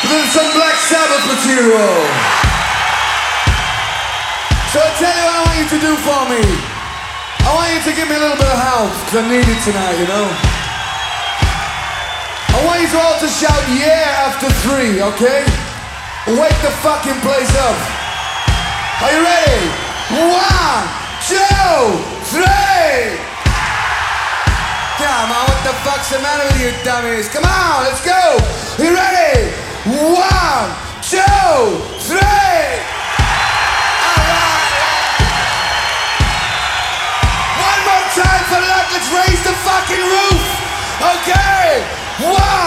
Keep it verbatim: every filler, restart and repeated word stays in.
There's some Black Sabbath material. So I tell you what I want you to do for me. I want you to give me a little bit of help, because I need it tonight, you know? I want you to all to shout yeah after three, okay? Wake the fucking place up. Are you ready? One, two, three! Come on, what the fuck's the matter with you dummies? Come on, let's go! You ready? One, two, three! Alright! One more time for luck, let's raise the fucking roof! Okay! One!